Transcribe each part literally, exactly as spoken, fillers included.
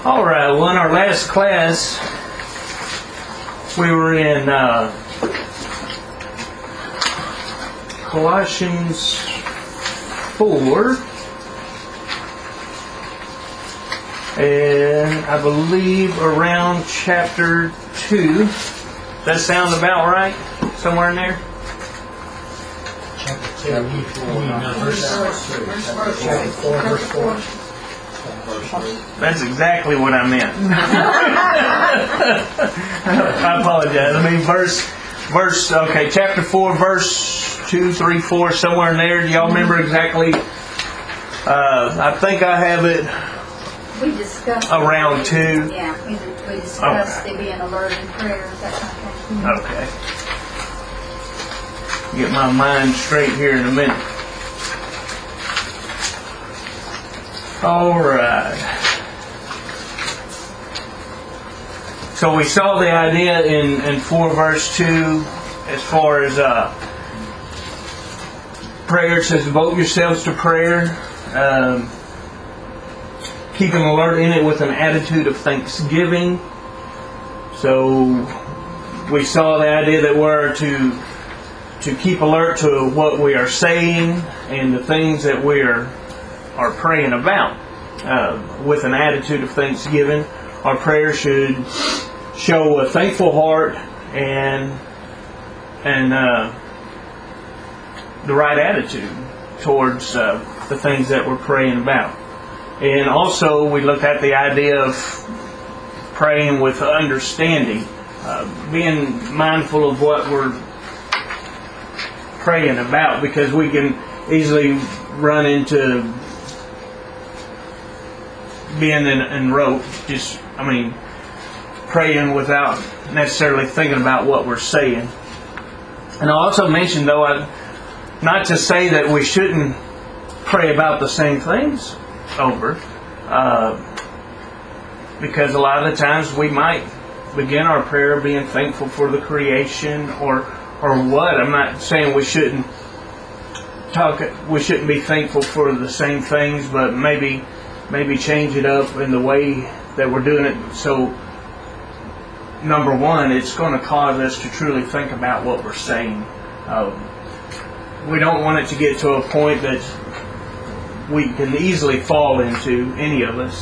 All right, well, in our last class, we were in uh, Colossians four, and I believe around chapter two. Does that sound about right? Somewhere in there? Chapter four, verse four. That's exactly what I meant. I apologize. I mean, verse, verse. Okay, chapter four, verse two, three, four, somewhere in there. Do y'all remember exactly? Uh, I think I have it. We discussed around two. Yeah, we, we discussed Okay. it being alert in prayer, that kind of thing. Okay. Get my mind straight here in a minute. All right. So we saw the idea in, in four verse two as far as uh, prayer. It says devote yourselves to prayer. Um, keep an alert in it with an attitude of thanksgiving. So we saw the idea that we're to to keep alert to what we are saying and the things that we are are praying about uh, with an attitude of thanksgiving. Our prayer should show a thankful heart and and uh, the right attitude towards uh, the things that we're praying about. And also we looked at the idea of praying with understanding, uh, being mindful of what we're praying about, because we can easily run into being in, in rote, just, I mean, praying without necessarily thinking about what we're saying. And I also mentioned, though, I, not to say that we shouldn't pray about the same things over, uh, because a lot of the times we might begin our prayer being thankful for the creation or or what. I'm not saying we shouldn't talk, we shouldn't be thankful for the same things, but maybe maybe change it up in the way that we're doing it. So, number one, it's going to cause us to truly think about what we're saying. Uh, we don't want it to get to a point that we can easily fall into, any of us,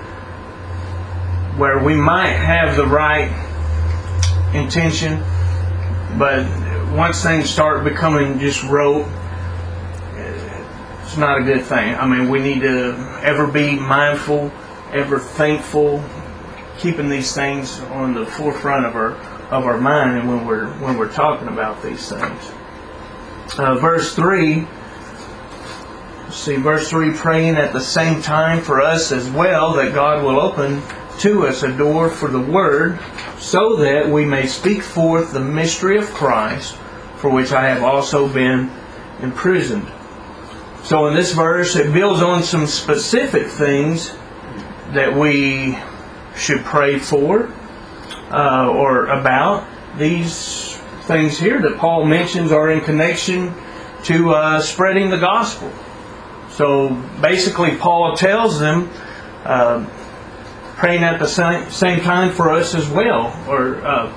where we might have the right intention, but once things start becoming just rote, it's not a good thing. I mean, we need to ever be mindful, ever thankful, keeping these things on the forefront of our of our mind, and when we're when we're talking about these things. Uh, verse three. Let's see, verse three, praying at the same time for us as well, that God will open to us a door for the Word, so that we may speak forth the mystery of Christ, for which I have also been imprisoned. So in this verse, it builds on some specific things that we should pray for uh, or about. These things here that Paul mentions are in connection to uh, spreading the gospel. So basically, Paul tells them, uh, praying at the same, same time for us as well. Or, uh,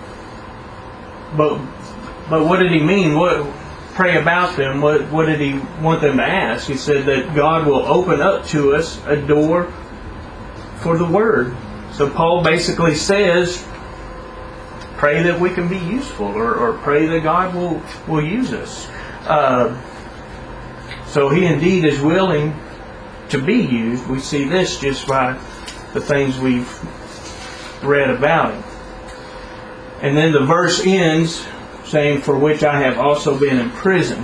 but but what did he mean? What pray about them? What what did he want them to ask? He said that God will open up to us a door for the Word. So Paul basically says, pray that we can be useful, or, or pray that God will will use us. Uh, so he indeed is willing to be used. We see this just by the things we've read about him. And then the verse ends saying, for which I have also been imprisoned.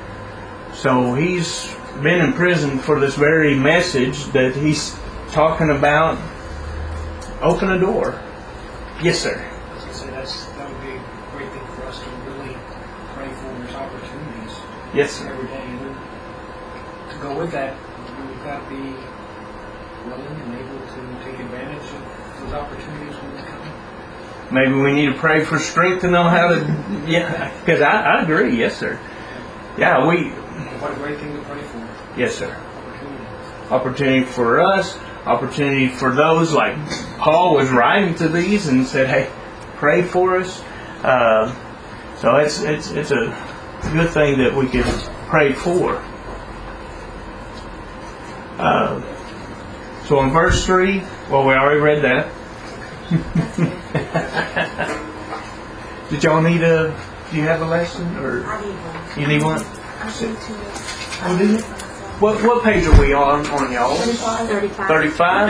So he's been imprisoned for this very message that he's talking about. Open a door. Yes, sir. I was going to say that's, that would be a great thing for us to really pray for those opportunities. Yes, sir. Every day. And to go with that, we've got to be willing and able to take advantage of those opportunities when they come. Maybe we need to pray for strength to know how to, yeah, because I, I agree, yes, sir. Yeah, we... What a great thing to pray for. Yes, sir. Opportunity. Opportunity for us, opportunity for those, like Paul was writing to these and said, hey, pray for us. Uh, so it's, it's, it's a good thing that we can pray for. Uh, so in verse three, well, we already read that. Did y'all need a, do you have a lesson? Or I need one. you need one? I need two. Oh, do you? What, what page are we on, on y'all? Thirty-five. Thirty-five. thirty-five?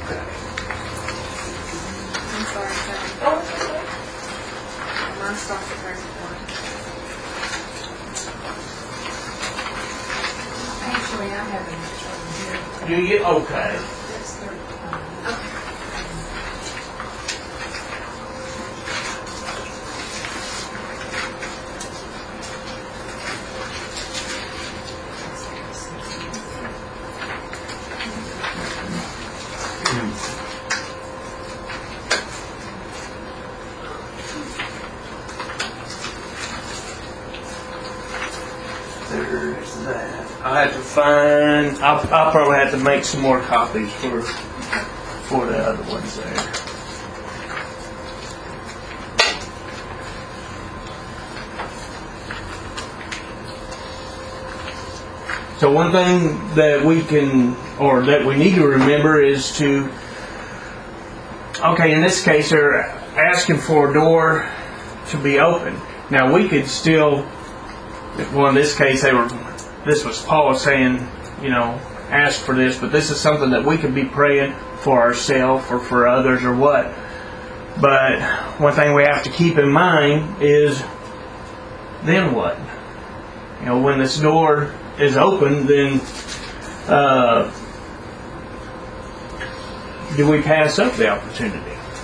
I'm sorry, sorry. Mine stops at thirty-four. Actually, I have it over here. Do you? Okay. That's thirty-five. There's that. I'll have to find. I'll, I'll probably have to make some more copies for for the other ones there. So one thing that we can, or that we need to remember, is to, okay, in this case, they're asking for a door to be open. Now we could still, well, in this case, they were. This was Paul saying, you know, ask for this, but this is something that we could be praying for ourselves or for others or what. But one thing we have to keep in mind is, then what? You know, when this door is open, then uh, do we pass up the opportunity?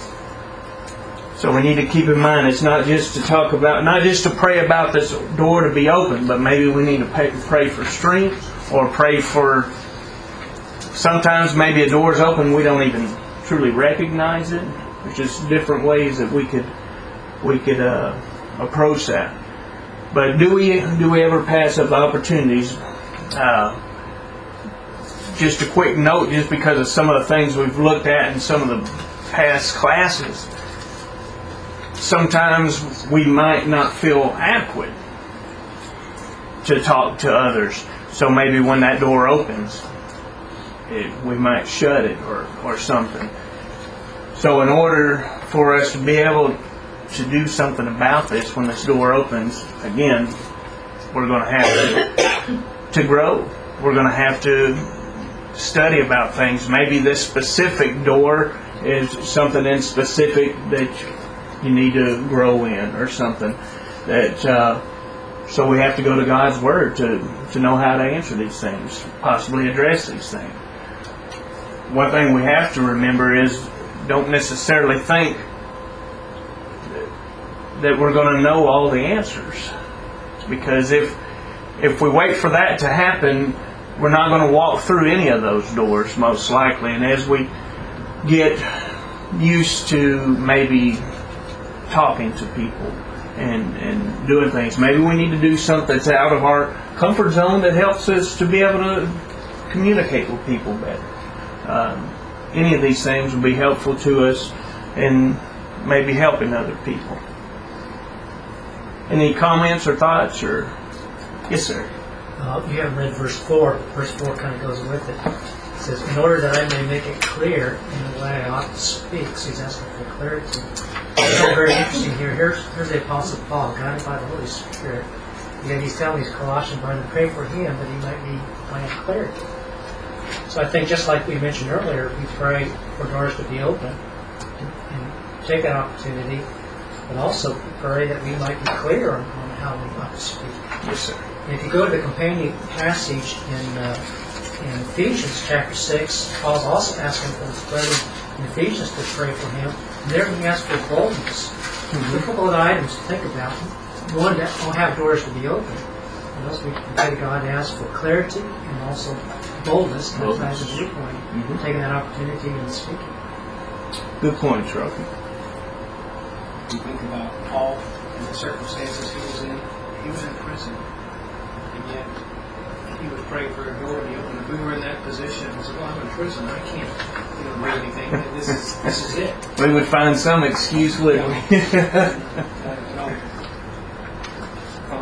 So we need to keep in mind, it's not just to talk about, not just to pray about this door to be open, but maybe we need to pay, pray for strength, or pray for, sometimes maybe a door is open, we don't even truly recognize it. There's just different ways that we could we could uh, approach that. But do we do we ever pass up opportunities? Uh, just a quick note, just because of some of the things we've looked at in some of the past classes. Sometimes we might not feel adequate to talk to others. So maybe when that door opens, it, we might shut it or, or something. So in order for us to be able to do something about this when this door opens, again, we're going to have to, to grow. We're going to have to study about things. Maybe this specific door is something in specific that you need to grow in, or something that uh, so we have to go to God's Word to, to know how to answer these things, possibly address these things. One thing we have to remember is, don't necessarily think that we're going to know all the answers, because if if we wait for that to happen, we're not going to walk through any of those doors, most likely. And as we get used to maybe talking to people and, and doing things, maybe we need to do something that's out of our comfort zone that helps us to be able to communicate with people better. Um, any of these things will be helpful to us in maybe helping other people. Any comments or thoughts? Or yes, sir. Uh, you haven't read verse four. Verse four kind of goes with it. It says, "In order that I may make it clear in the way I ought to speak." So he's asking for clarity. It's very interesting here. Here's, here's the Apostle Paul, guided by the Holy Spirit. Yet he's telling these Colossian brothers to pray for him that he might be find clarity. So I think, just like we mentioned earlier, we pray for doors to be open and, and take that opportunity, but also pray that we might be clear on, on how we ought to speak. Yes, sir. And if you go to the companion passage in uh, in Ephesians chapter six, Paul's also asking for his brethren in Ephesians to pray for him. And there he asks for boldness. Mm-hmm. A couple of items to think about. One, that will have doors to be open. And also we can pray to God to ask for clarity and also boldness, and as a viewpoint, mm-hmm. taking that opportunity and speaking. Good point, Trophy. You think about Paul and the circumstances he was in. He was in prison, and yet he would pray for a door to be open. If we were in that position, and said, "Well, I'm in prison. I can't you know, do anything. This is this is it. We would find some excuse, wouldn't we? Uh, you know, from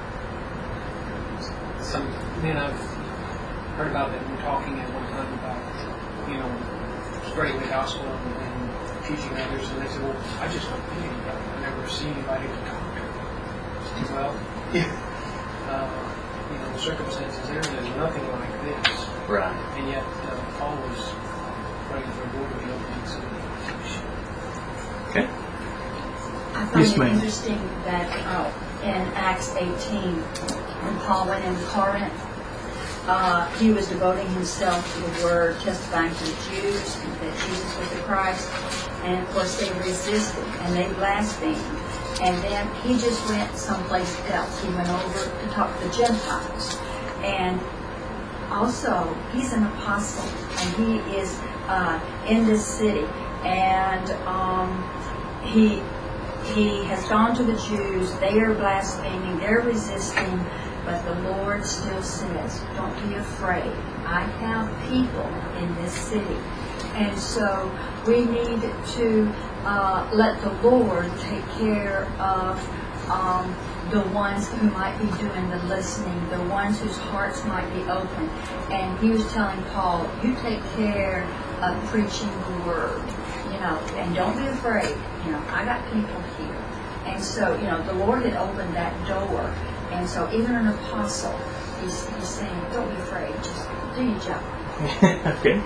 some men I've heard about that were talking at one time about, you know, spreading the gospel and, and teaching others, and they said, well, I just don't know anybody. I've never seen anybody to talk to. Well, uh, you know, the circumstances there, there's nothing like this. Right. And yet, uh, Paul was praying for a door to be opened so that he should. Okay. I find Yes, it ma'am. interesting that uh, in Acts eighteen, when Paul went into Corinth, uh, he was devoting himself to the word, testifying to the Jews that Jesus was the Christ. And of course they resisted and they blasphemed. And then he just went someplace else. He went over to talk to the Gentiles. And also, he's an apostle, and he is uh, in this city. And um, he he has gone to the Jews. They are blaspheming. They're resisting. But the Lord still says, don't be afraid. I have people in this city. And so we need to uh, let the Lord take care of um, the ones who might be doing the listening, the ones whose hearts might be open. And he was telling Paul, you take care of preaching the word, you know, and don't be afraid. You know, I got people here. And so, you know, the Lord had opened that door. And so even an apostle, he's, he's saying, don't be afraid, just do your job. Okay.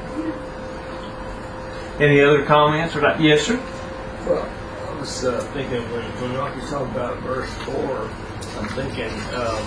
Any other comments? Or not? Yes, sir. Well, I was uh, thinking when, when Rocky talked about verse four, I'm thinking um,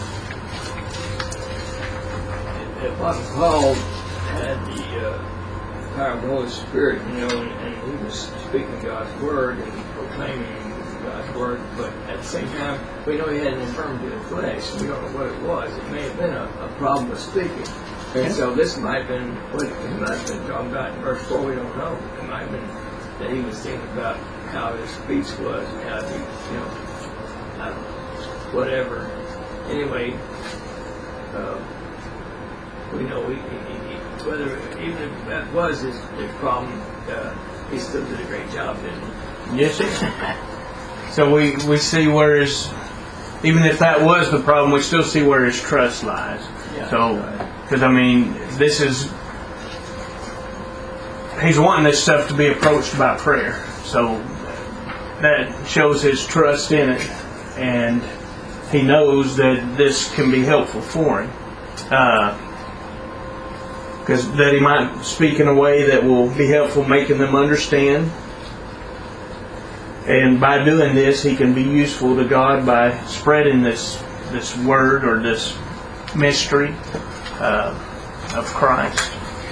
if Apostle Paul had the uh, power of the Holy Spirit, you know, and, and he was speaking God's word and proclaiming God's word, but at the same time, we know he had an infirmity of the flesh. We don't know what it was. It may have been a, a problem with speaking. And so this might have been what he might have been talking about in verse four, we don't know. It might have been that he was thinking about how his speech was and how he, you know, I don't know, whatever. Anyway, uh, we know he, he, he, whether, even if that was his, his problem, uh, he still did a great job, didn't he? Yes, sir. So we, we see where his, even if that was the problem, we still see where his trust lies. Yeah, So, right. because I mean, this is, he's wanting this stuff to be approached by prayer. So that shows his trust in it, and he knows that this can be helpful for him. Because uh, that he might speak in a way that will be helpful, making them understand. And by doing this, he can be useful to God by spreading this this word or this mystery uh, of Christ.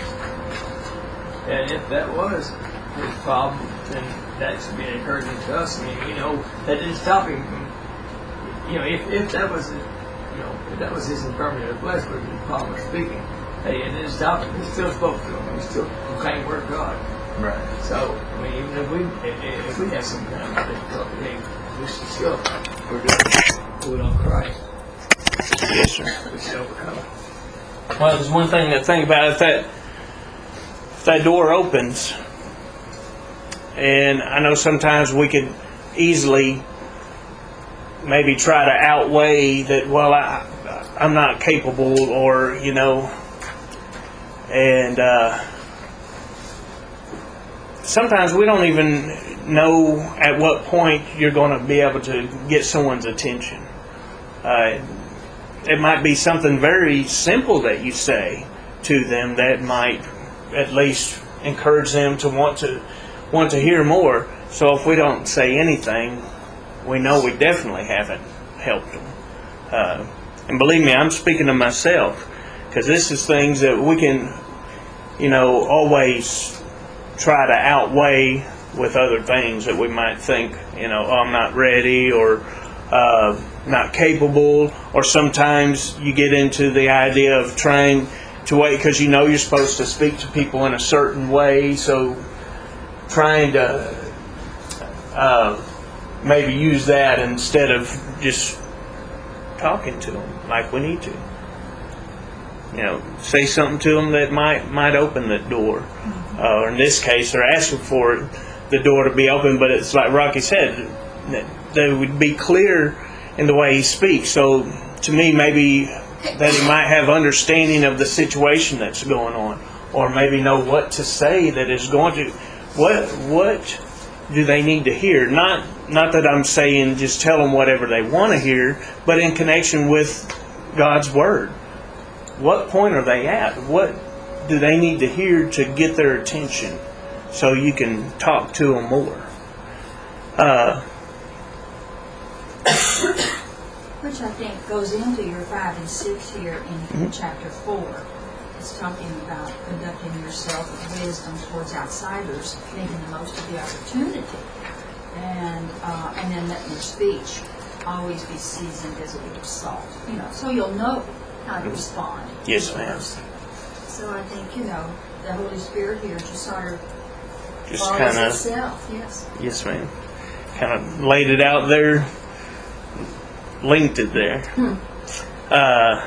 And if that was his problem, then that should be encouraging to us. I mean, you know, that didn't stop him from, you know, if, if that was, you know, if that was his infirmity of the flesh, was his problem of speaking, hey, it didn't stop him. He still spoke to him. He still proclaimed the word of God. Right. So, I mean, even if we, if, if we have some kind of difficulty, hey, we should still, we're doing do it on Christ. Yes, sir. We should overcome it. Well, there's one thing to think about. If that, if that door opens, and I know sometimes we could easily maybe try to outweigh that, well, I, I'm not capable, or, you know, and uh, sometimes we don't even know at what point you're going to be able to get someone's attention. Uh, it might be something very simple that you say to them that might at least encourage them to want to want to hear more. So if we don't say anything, we know we definitely haven't helped them. Uh, and believe me, I'm speaking to myself, because this is things that we can, you know, always try to outweigh with other things that we might think, you know, oh, I'm not ready, or uh, not capable, or sometimes you get into the idea of trying to wait because you know you're supposed to speak to people in a certain way, so trying to uh, maybe use that instead of just talking to them like we need to. You know, say something to them that might might open the door. Uh, or in this case, they're asking for the door to be open, but it's like Rocky said, that they would be clear in the way he speaks. So to me, maybe that he might have understanding of the situation that's going on, or maybe know what to say that is going to. What what do they need to hear? Not not that I'm saying just tell them whatever they want to hear, but in connection with God's Word. What point are they at? What do they need to hear to get their attention so you can talk to them more? Uh, Which I think goes into your five and six here in Mm-hmm. chapter four. It's talking about conducting yourself with wisdom towards outsiders, making the most of the opportunity, and uh, and then letting your speech always be seasoned as a bit of salt. You know, so you'll know how to respond. Yes, to a ma'am. person. So I think, you know, the Holy Spirit here just sort of just follows kind of, itself. Yes. yes, ma'am. Kind of laid it out there, linked it there. Hmm. Uh,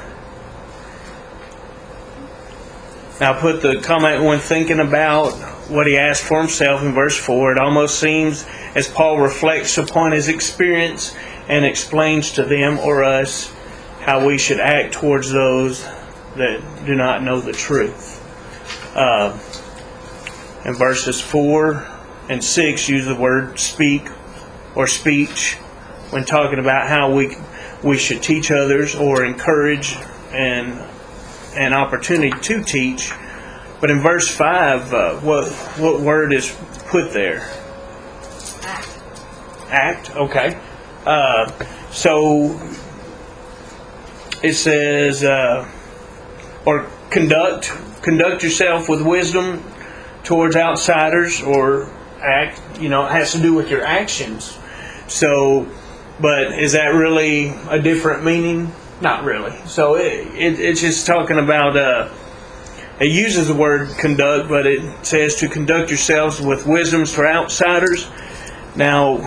now, I put the comment when thinking about what he asked for himself in verse four. It almost seems as Paul reflects upon his experience and explains to them or us how we should act towards those that do not know the truth. Uh, in verses four and six, use the word speak or speech when talking about how we we should teach others or encourage and an opportunity to teach. But in verse five, uh, what what word is put there? Act. Act. Okay. Uh, so it says, uh, or conduct conduct yourself with wisdom towards outsiders, or act. You know, it has to do with your actions. So, but is that really a different meaning? Not really. So it, it it's just talking about. Uh, it uses the word conduct, but it says to conduct yourselves with wisdom for outsiders. Now,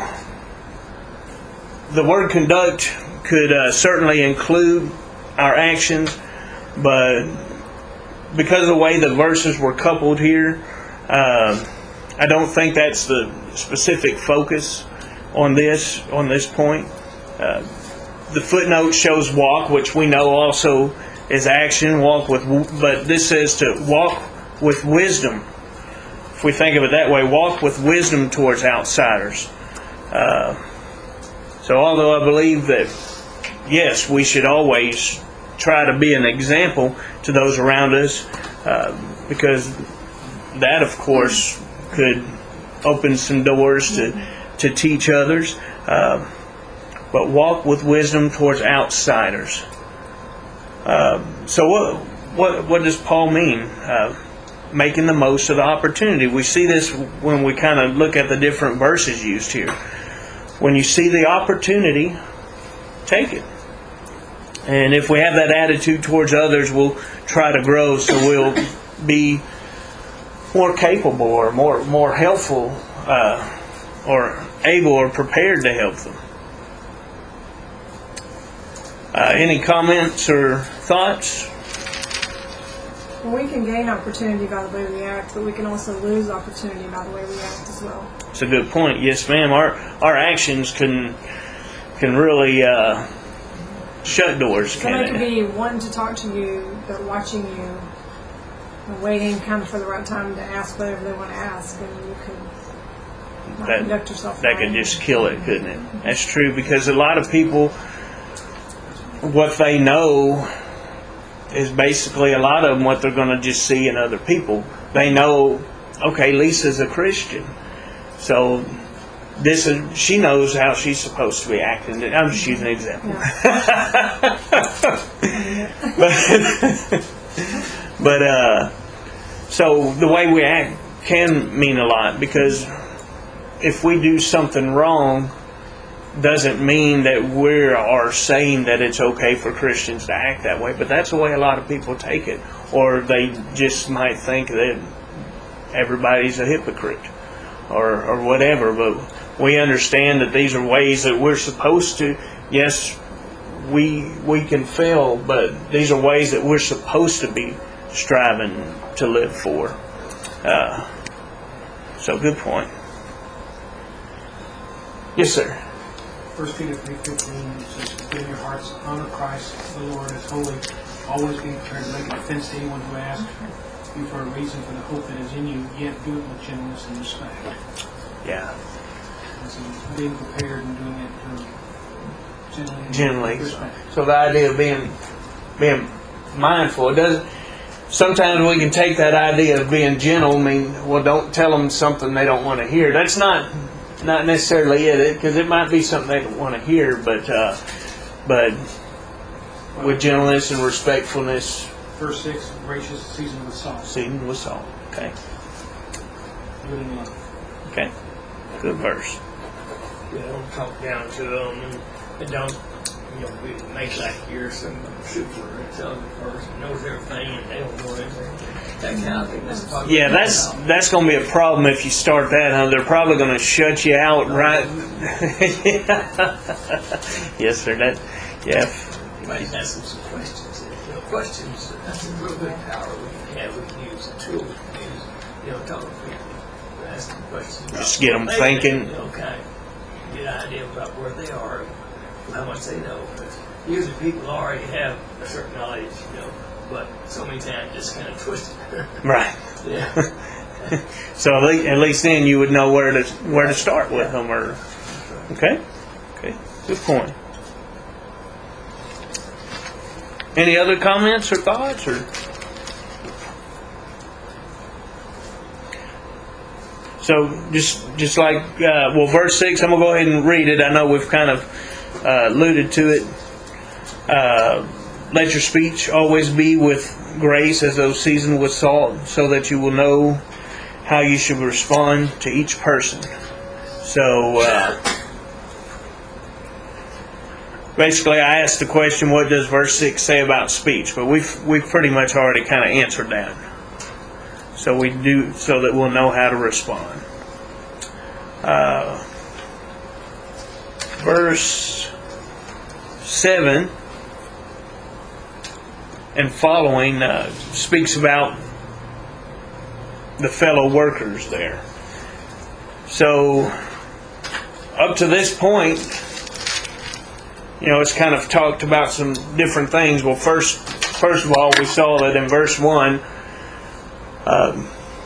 the word conduct could uh, certainly include our actions, but because of the way the verses were coupled here, uh, I don't think that's the specific focus on this on this point. Uh, the footnote shows walk, which we know also is action. Walk with, but this says to walk with wisdom. If we think of it that way, walk with wisdom towards outsiders. Uh, so, although I believe that yes, we should always try to be an example to those around us, uh, because that, of course, could open some doors to to teach others. Uh, but walk with wisdom towards outsiders. Uh, so what, what what does Paul mean? Uh, making the most of the opportunity. We see this when we kind of look at the different verses used here. When you see the opportunity, take it. And if we have that attitude towards others, we'll try to grow, so we'll be more capable or more more helpful uh, or able or prepared to help them. Uh, any comments or thoughts? Well, we can gain opportunity by the way we act, but we can also lose opportunity by the way we act as well. It's a good point. Yes, ma'am. Our our actions can can really uh, shut doors. Somebody Can could they? be wanting to talk to you, but watching you and waiting kind of for the right time to ask whatever they want to ask, and you could not That- conduct yourself That right. could just kill it, couldn't it? That's true, because a lot of people, what they know is basically a lot of them what they're going to just see in other people. They know, okay, Lisa's a Christian, so this is, she knows how she's supposed to be acting. I'm just using an example. but but uh, so the way we act can mean a lot, because if we do something wrong, doesn't mean that we are saying that it's okay for Christians to act that way. But that's the way a lot of people take it. Or they just might think that everybody's a hypocrite or, or whatever. But we understand that these are ways that we're supposed to, yes, we we can fail, but these are ways that we're supposed to be striving to live for. Uh, so good point. Yes, sir. First Peter three fifteen says, "Give your hearts honor Christ the Lord as holy, always being prepared to make a defense to anyone who asks you for a reason for the hope that is in you, yet do it with gentleness and respect." Yeah. And so being prepared and doing it um, gently. And Gently. respect. So the idea of being being mindful, it doesn't. Sometimes we can take that idea of being gentle. I mean, well, don't tell them something they don't want to hear. That's not not necessarily it, because it might be something they don't want to hear. But uh, but with gentleness and respectfulness, Verse six, gracious, seasoned with salt. seasoned with salt. Okay. Do it in love. Okay. Good verse. You don't talk down to them, and, and don't, you know, be, make like you're some super intelligent person, knows everything, and they don't know everything. That kind of thing. That's talking Yeah, that's that's going to be a problem if you start that, huh? They're probably going to shut you out, right? Yes, sir. That, yeah. You might ask them some questions. You know, questions, that's a real good power we can have. We can use a tool we can use, you know, talking to people. Ask them questions. Just get them thinking. You know, kind of get an idea about where they are and how much they know. Because usually people already have a certain knowledge, you know, but so many times just kind of twist it. Right. Yeah. So at least, at least then you would know where to where to start with them, or okay, okay, good point. Any other comments or thoughts, or so just just like uh, well, verse six. I'm gonna go ahead and read it. I know we've kind of uh, alluded to it. Uh, Let your speech always be with grace, as though seasoned with salt, so that you will know how you should respond to each person. So, uh, basically, I asked the question, what does verse six say about speech? But we've we've pretty much already kind of answered that. So we do, so that we'll know how to respond. Uh, verse seven and following uh, speaks about the fellow workers there. So up to this point, you know, it's kind of talked about some different things. Well, first, first of all, we saw that in verse one um,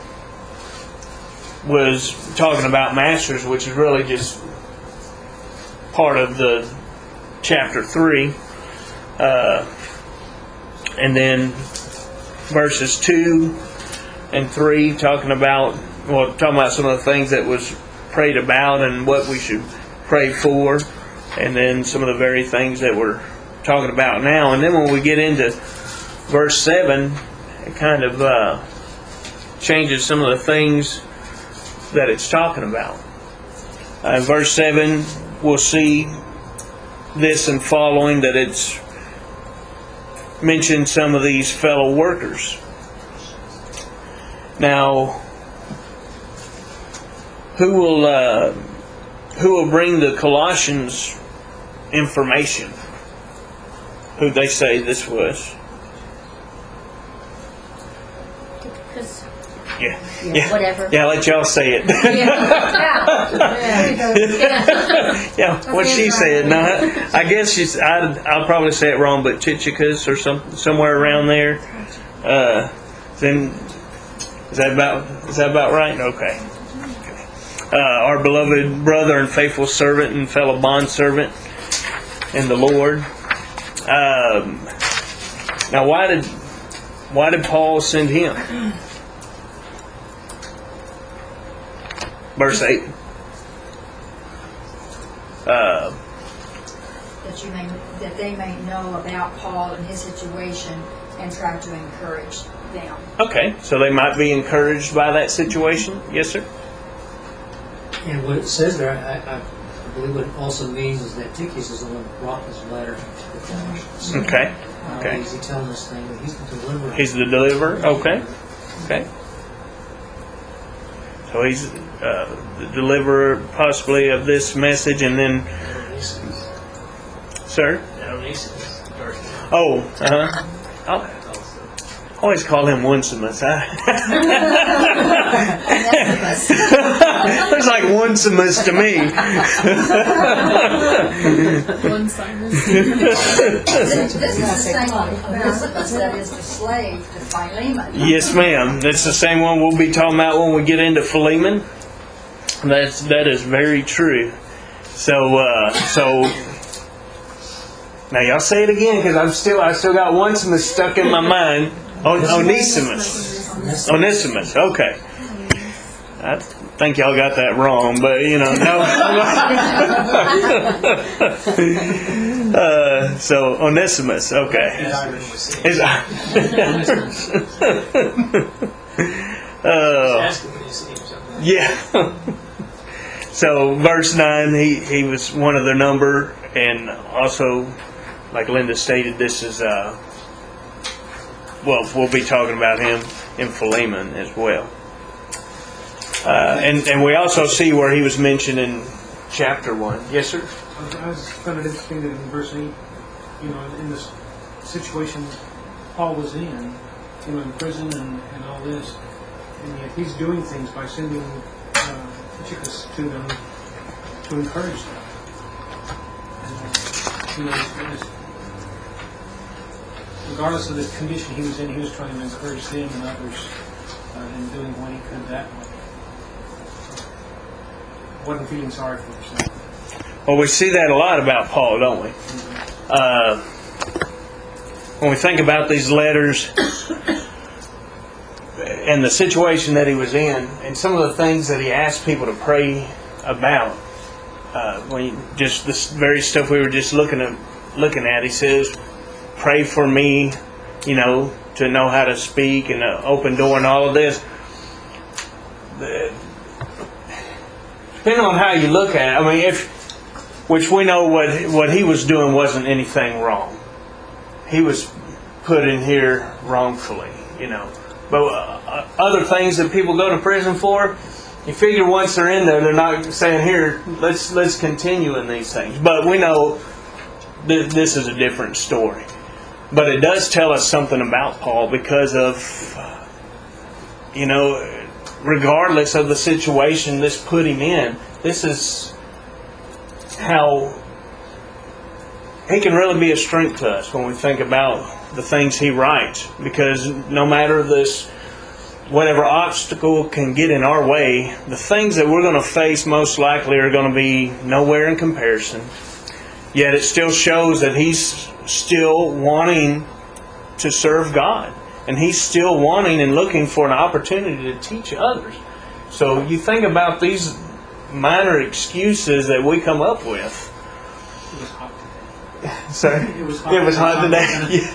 was talking about masters, which is really just part of the chapter three. Uh, And then verses two and three talking about, well, talking about some of the things that was prayed about and what we should pray for. And then some of the very things that we're talking about now. And then when we get into verse seven, it kind of uh, changes some of the things that it's talking about. Uh, in verse seven, we'll see this and following that it's mentioned some of these fellow workers. Now, who will uh, who will bring the Colossians information? Who they say this was? Because, Yeah, yeah, yeah, whatever. yeah. Let y'all say it. Yeah, what she said. No, I guess she's. I, I'll probably say it wrong, but Chichikas or some somewhere around there. Uh, then is that about is that about right? Okay. okay. Uh, our beloved brother and faithful servant and fellow bondservant in the Lord. Um, now, why did why did Paul send him? Verse eight. Uh, that you may, that they may know about Paul and his situation and try to encourage them. okay, so they might be encouraged by that situation. Yes, sir. And what it says there, I, I believe what it also means is that Tychicus is the one that brought this letter to the Colossians. Okay. Not Okay. only is he telling this thing, but he's the deliverer. He's the deliverer. Okay. Okay. So he's uh, the deliverer, possibly, of this message, and then, sir. That'll Onesimus. Oh, uh-huh. I'll always call him Onesimus. Huh? Looks like Onesimus to me. One Simon. This, this is the same Onesimus that is the slave to Philemon. Yes, ma'am. That's the same one we'll be talking about when we get into Philemon. That's that is very true. So, uh, so now y'all say it again because I'm still I still got Onesimus stuck in my mind. On, Onesimus, Onesimus. Okay. I think y'all got that wrong, but you know, no. uh, so Onesimus. Okay. Is uh, yeah. So verse nine, he, he was one of their number, and also, like Linda stated, this is uh, well, we'll be talking about him in Philemon as well. Uh, and and we also see where he was mentioned in chapter one. Yes, sir. I was found it interesting that in verse eight, you know, in this situation Paul was in, you know, in prison and, and all this, and yet he's doing things by sending uh, Tychicus to them to encourage them. And, you know, it's, it's, regardless of the condition he was in, he was trying to encourage them and others uh, in doing what he could that way. Wasn't feeling sorry for himself. Well, we see that a lot about Paul, don't we? Uh, when we think about these letters and the situation that he was in, and some of the things that he asked people to pray about, uh, when you, just this very stuff we were just looking at, looking at, he says, "Pray for me, you know, to know how to speak and an open door and all of this." The, depending on how you look at it, I mean, if which we know what what he was doing wasn't anything wrong. He was put in here wrongfully, you know. But uh, other things that people go to prison for, you figure once they're in there, they're not saying, "Here, let's let's continue in these things." But we know th- this is a different story. But it does tell us something about Paul because of, you know, regardless of the situation this put him in, this is how he can really be a strength to us when we think about the things he writes. Because no matter this, whatever obstacle can get in our way, the things that we're going to face most likely are going to be nowhere in comparison. Yet it still shows that he's still wanting to serve God. And he's still wanting and looking for an opportunity to teach others. So you think about these minor excuses that we come up with. It was hot today. Sorry? It was hot, it was hot today.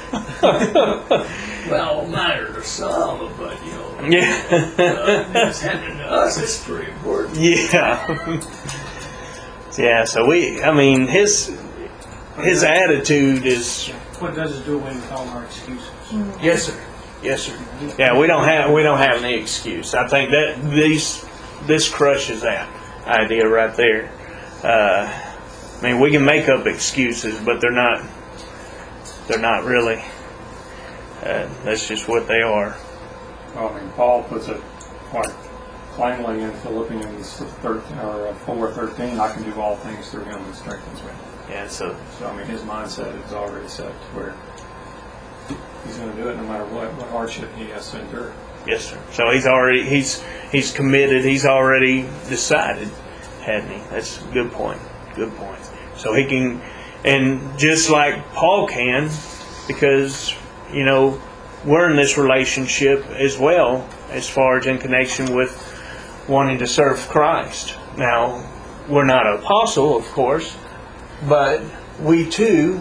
today. Well, matter to some, but you know, Yeah. uh, it's happening to us. It's pretty important. Yeah. Yeah. So we, I mean, his his attitude is. What it does is do away with all our excuses. Yes, sir. Yes, sir. Yeah, we don't have we don't have any excuse. I think that these this crushes that idea right there. Uh, I mean, we can make up excuses, but they're not they're not really. Uh, that's just what they are. Well, I mean, Paul puts it quite plainly in Philippians thirteen, or four thirteen. I can do all things through Him who strengthens me. Yeah. So So I mean, his mindset is already set to where he's going to do it no matter what, what hardship he has to endure. yes, sir. So he's already he's he's committed. He's already decided, hadn't he? That's a good point. Good point. So he can, and just like Paul can, because you know we're in this relationship as well, as far as in connection with wanting to serve Christ. Now, we're not an apostle, of course, but we too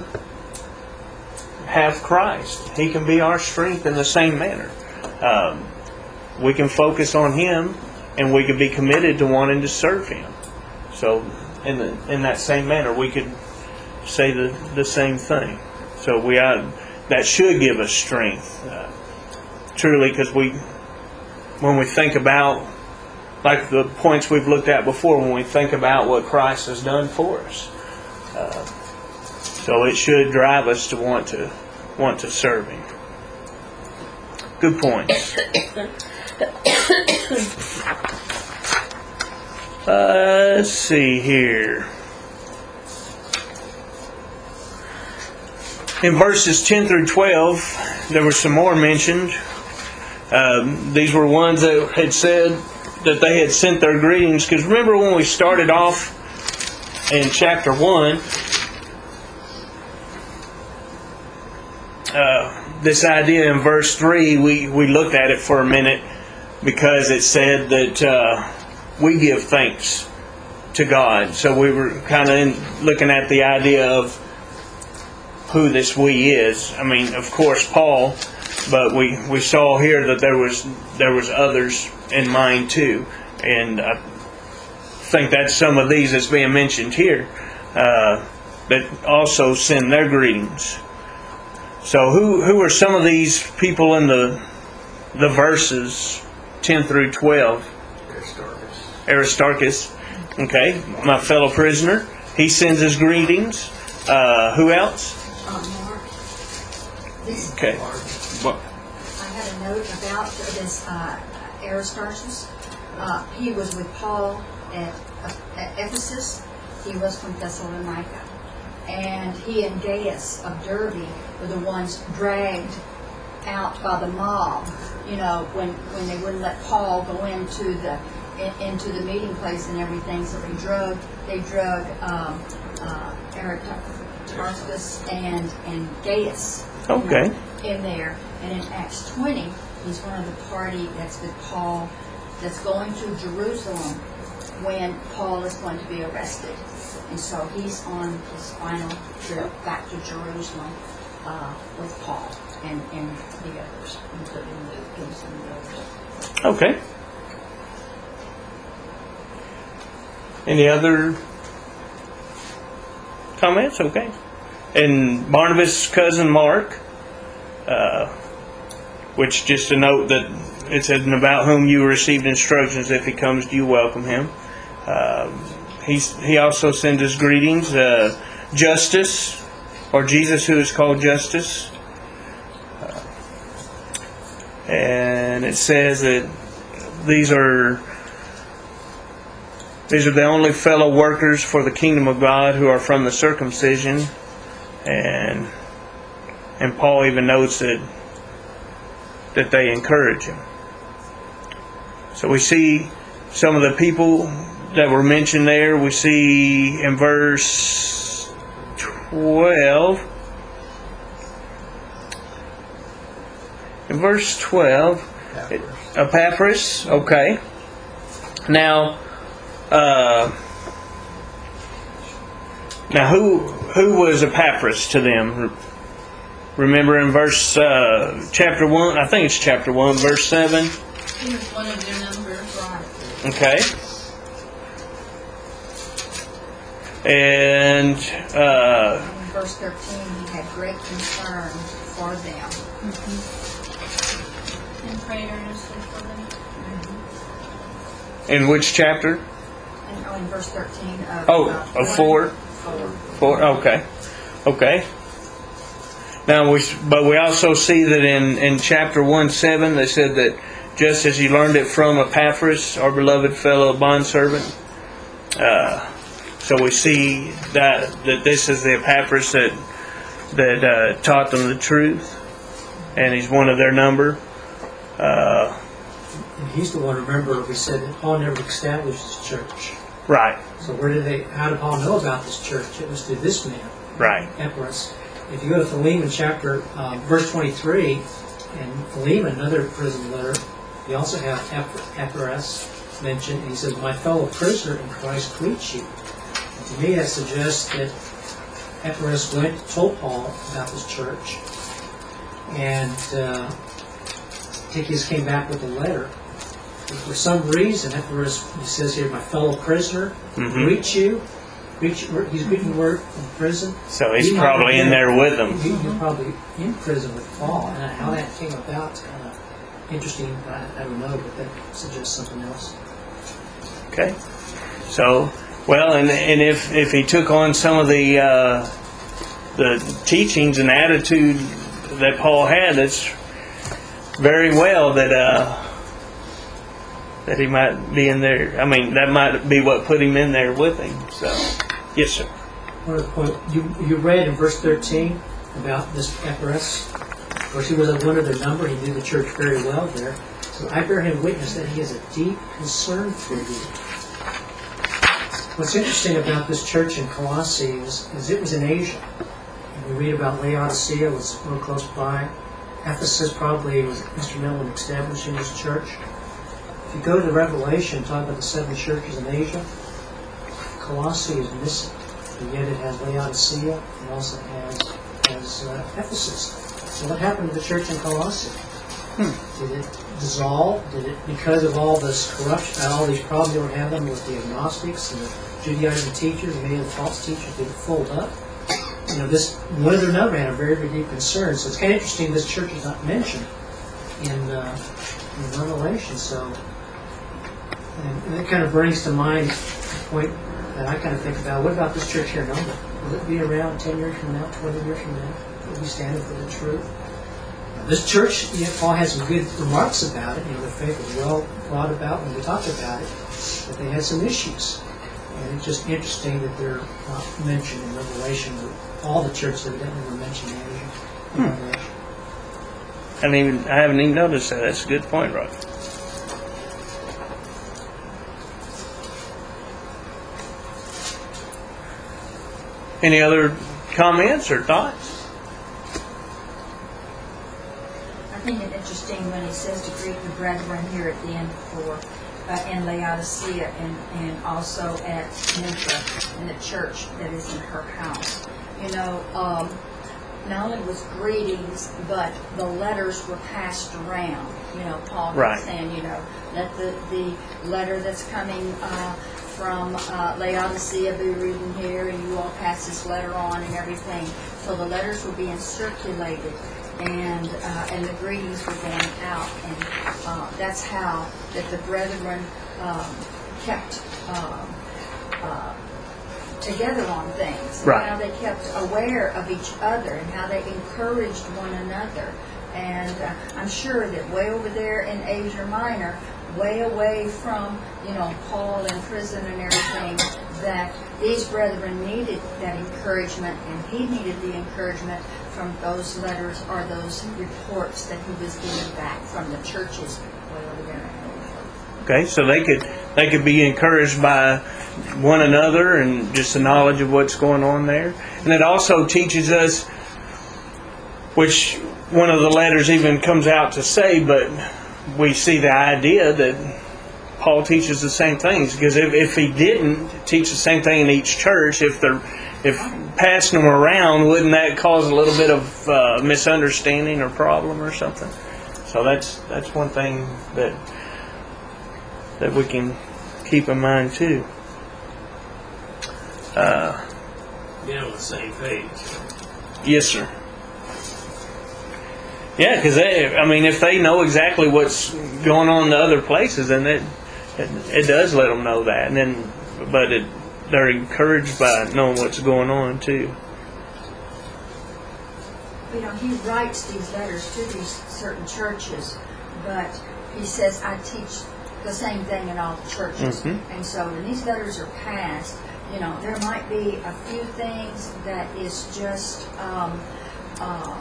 have Christ. He can be our strength in the same manner. Um, we can focus on Him, and we can be committed to wanting to serve Him. So, in the, in that same manner, we could say the the same thing. So we are, that should give us strength, uh, truly, because we, when we think about, like the points we've looked at before, when we think about what Christ has done for us. Uh, So it should drive us to want to want to serve Him. Good points. Uh, let's see here. In verses ten through twelve, there were some more mentioned. Um, these were ones that had said that they had sent their greetings. Because remember when we started off in chapter one, uh, this idea in verse three, we, we looked at it for a minute because it said that uh, we give thanks to God. So we were kind of looking at the idea of who this we is. I mean, of course, Paul, but we, we saw here that there was there was others in mind too, and I think that's some of these that's being mentioned here uh, that also send their greetings. So who who are some of these people in the the verses ten through twelve? Aristarchus. Aristarchus, okay, my fellow prisoner. He sends his greetings. Uh, who else? Uh, Mark, this, Okay. What? I had a note about this uh, Aristarchus. Uh, he was with Paul at, at Ephesus. He was from Thessalonica. And he and Gaius of Derbe were the ones dragged out by the mob, you know, when, when they wouldn't let Paul go into the in, into the meeting place and everything. So they drug they drug um, uh, Aristarchus and and Gaius, you Okay. know, in there. And in Acts twenty, he's one of the party that's with Paul, that's going to Jerusalem when Paul is going to be arrested. And so he's on his final trip back to Jerusalem uh, with Paul and, and the others, including Luke and some of the others. Okay. Any other comments? Okay. And Barnabas' cousin Mark, uh, which just a note that it said, about whom you received instructions, if he comes, do you welcome him? Uh, he's, he also sends his greetings. Uh, Justus, or Jesus, who is called Justus. Uh, and it says that these are these are the only fellow workers for the kingdom of God who are from the circumcision. And and Paul even notes that that they encourage him. So we see some of the people that were mentioned there. We see in verse twelve. In verse twelve, Epaphras. Okay. Now, uh, now who who was Epaphras to them? Remember in verse uh, chapter one. I think it's chapter one, verse seven. He was one of their numbers, right? Okay. And uh, In verse thirteen, he had great concern for them. And prayed earnestly for them. in which chapter? And, oh, in verse thirteen of... Oh, uh, of four. Four. Four. Okay. Okay. Now we, but we also see that in, in chapter one seven, they said that just as you learned it from Epaphras, our beloved fellow bondservant. Uh, so we see that that this is the Epaphras that that uh, taught them the truth, and he's one of their number. Uh, And he's the one, remember, we said that Paul never established his church. right. So where did they, how did Paul know about this church? It was through this man, Right. Epaphras. If you go to Philemon chapter, um, verse twenty-three, and Philemon, another prison letter, you also have Epaphras mentioned, and he says, my fellow prisoner in Christ greets you. And to me, that suggests that Epaphras went, told Paul about this church, and uh, Tychicus came back with a letter. And for some reason, Epaphras, he says here, my fellow prisoner, Mhm. greet you. Greet you. He's greeting the word from prison. So he's He might probably have in been- there with them. He, he's probably in prison with Paul, and how that came about is kind of interesting. I, I don't know, but that suggests something else. Okay. So, well, and and if if he took on some of the uh, the teachings and attitude that Paul had, that's very well that uh, that he might be in there. I mean, that might be what put him in there with him. So, yes, sir. One other point, you, you read in verse thirteen about this Epaphras. Of course, he was one of their number. He knew the church very well there. So I bear him witness that he has a deep concern for you. What's interesting about this church in Colossae is, is it was in Asia. And we read about Laodicea, was real close by. Ephesus probably was instrumental in establishing this church. If you go to Revelation, talk about the seven churches in Asia, Colossae is missing. And yet it has Laodicea, and also has, has uh, Ephesus. So what happened to the church in Colossae? Hmm. Did it dissolve? Did it, because of all this corruption, all these problems they were having with the agnostics and the Judaizing teachers, and many of the false teachers, did it fold up? You know, this one of their number had a very, very deep concern. So it's kind of interesting this church is not mentioned in, uh, in Revelation. So, and, and that kind of brings to mind a point that I kind of think about. What about this church here in Noma? Will it be around ten years from now, twenty years from now? Will it be standing for the truth? This church, you know, Paul has some good remarks about it. You know, the faith was well thought about when we talked about it, but they had some issues. And it's just interesting that they're not mentioned in Revelation. All the churches evidently were mentioned in Asia. In Hmm. Revelation. I haven't even, I haven't even noticed that. That's a good point, Roger. Any other comments or thoughts? I think it's interesting when he says to greet the brethren here at the end for uh, in Laodicea and, and also at Nympha in the church that is in her house. You know, um, not only was greetings, but the letters were passed around. You know, Paul was Right. saying, you know, let the, the letter that's coming uh, from uh, Laodicea be reading here, and you all pass this letter on and everything. So the letters were being circulated, and uh, and the greetings were going out, and uh, that's how that the brethren um, kept um, uh, together on things, and Right. how they kept aware of each other, and how they encouraged one another. And uh, I'm sure that way over there in Asia Minor, way away from, you know, Paul in prison and everything, that these brethren needed that encouragement, and he needed the encouragement from those letters or those reports that he was getting back from the churches way over there in Asia. Okay, so they could they could be encouraged by one another and just the knowledge of what's going on there. And it also teaches us, which one of the letters even comes out to say, but we see the idea that Paul teaches the same things, because if, if he didn't teach the same thing in each church, if they're if passing them around, wouldn't that cause a little bit of uh, misunderstanding or problem or something? So that's that's one thing that that we can keep in mind too. Uh, Be on the same page. yes, sir. Yeah, because I mean, if they know exactly what's going on in the other places, then it it, it does let them know that, and then but it, they're encouraged by knowing what's going on too. You know, he writes these letters to these certain churches, but he says, I teach the same thing in all the churches. Mhm. And so when these letters are passed, you know, there might be a few things that is just um, uh,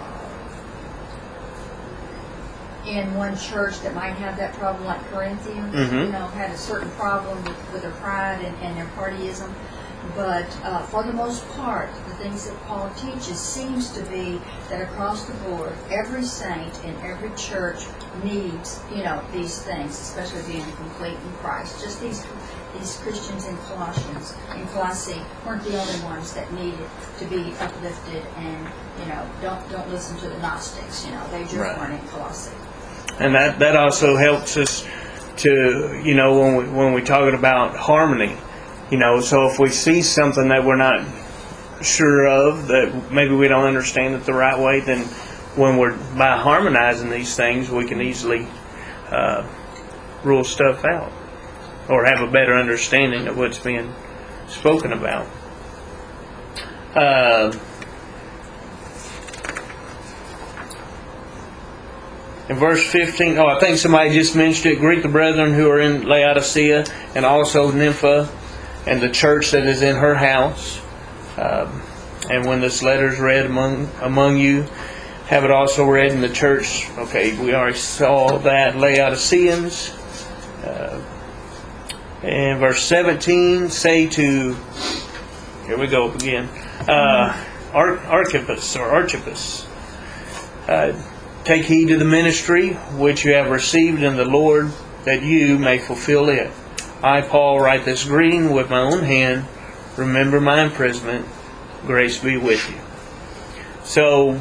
in one church that might have that problem, like Corinthians, Mhm. you know, had a certain problem with, with their pride and, and their partyism. But uh, for the most part, the things that Paul teaches seems to be that across the board, every saint in every church needs, you know, these things, especially being complete in Christ. Just these these Christians in Colossians, in Colossae, weren't the only ones that needed to be uplifted and, you know, don't don't listen to the Gnostics. You know, they just Right. weren't in Colossae. And that, that also helps us to, you know, when we when we talking about harmony, you know, so if we see something that we're not sure of, that maybe we don't understand it the right way, then when we're by harmonizing these things, we can easily uh, rule stuff out or have a better understanding of what's being spoken about. Uh, in verse fifteen, oh, I think somebody just mentioned it. Greet the brethren who are in Laodicea, and also Nympha, and the church that is in her house. Um, and when this letter is read among among you, have it also read in the church. Okay, we already saw that. Laodiceans. Uh, and verse seventeen, say to, here we go again, uh, Ar- Archippus or Archippus, uh, take heed to the ministry which you have received in the Lord, that you may fulfill it. I, Paul, write this greeting with my own hand. Remember my imprisonment. Grace be with you. So,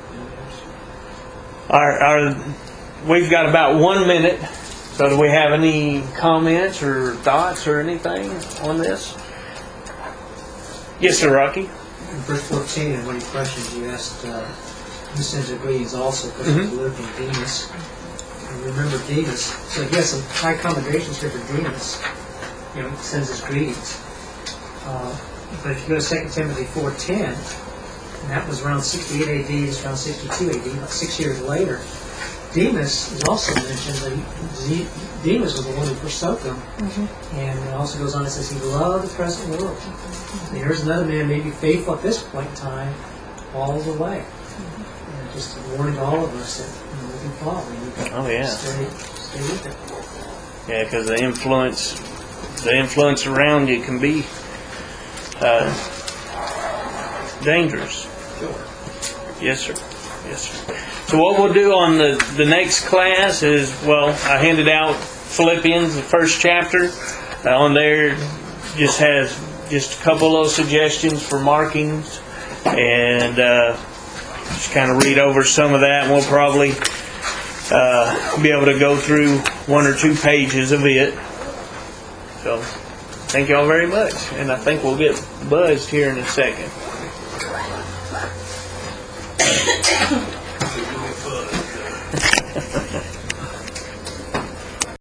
our, our we've got about one minute. So do we have any comments or thoughts or anything on this? Yes, sir, Rocky. In verse fourteen, and when he questions, you asked, uh, who sends their greetings also, because Mhm. we look in Demas. And remember Demas. So he has some high commendations here for Demas. You know, he sends his greetings. Uh, but if you go to Second Timothy four ten, and that was around sixty-eight A D, it's around sixty-two A D, about six years later, Demas is also mentioned, but he, Demas was the one who forsook him. Mm-hmm. And it also goes on and says he loved the present world. And here's another man maybe faithful at this point in time, falls away. Mm-hmm. And just a warning to all of us that you know, we can follow. You can Oh, yeah. stay, stay with it. Yeah, because the influence, the influence around you can be uh, dangerous. Sure. Yes, sir. Yes, sir. So what we'll do on the, the next class is, well, I handed out Philippians, the first chapter. Uh, on there just has just a couple of suggestions for markings. And uh, just kind of read over some of that. And we'll probably uh, be able to go through one or two pages of it. So, thank you all very much. And I think we'll get buzzed here in a second.